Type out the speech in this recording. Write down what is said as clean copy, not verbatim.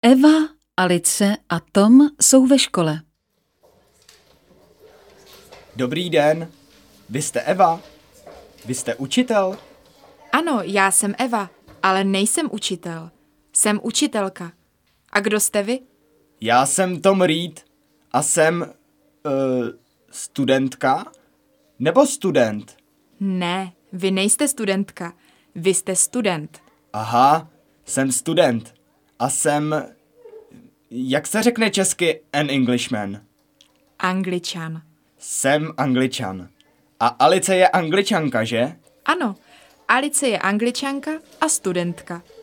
Eva, Alice a Tom jsou ve škole. Dobrý den. Vy jste Eva? Vy jste učitel? Ano, já jsem Eva, ale nejsem učitel. Jsem učitelka. A kdo jste vy? Já jsem Tom Reed a jsem studentka? Nebo student? Ne, vy nejste studentka. Vy jste student. Aha, jsem student. A jsem... Jak se řekne česky an Englishman? Angličan. Jsem Angličan. A Alice je Angličanka, že? Ano, Alice je Angličanka a studentka.